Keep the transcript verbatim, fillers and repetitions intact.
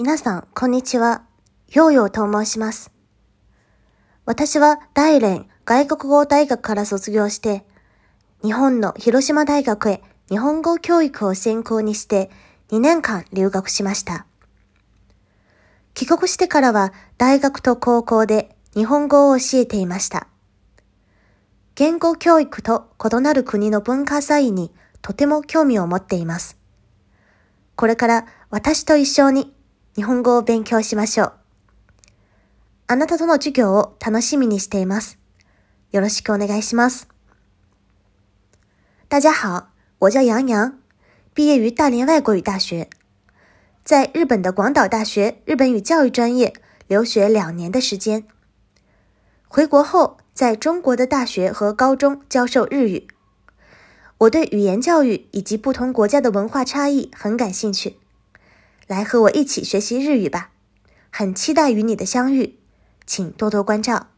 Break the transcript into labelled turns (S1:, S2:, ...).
S1: 皆さん、こんにちは。ヨーヨーと申します。私は大連外国語大学から卒業して、日本の広島大学へ日本語教育を専攻にしてにねんかん留学しました。帰国してからは大学と高校で日本語を教えていました。言語教育と異なる国の文化差異にとても興味を持っています。これから私と一緒に日本語を勉強しましょう。あなたとの授業を楽しみにしています。よろしくお願いします。
S2: 大家好，我叫杨洋，毕业于大连外国语大学，在日本的广岛大学日本语教育专业留学两年的时间。回国后，在中国的大学和高中教授日语。我对语言教育以及不同国家的文化差异很感兴趣。来和我一起学习日语吧，很期待与你的相遇，请多多关照。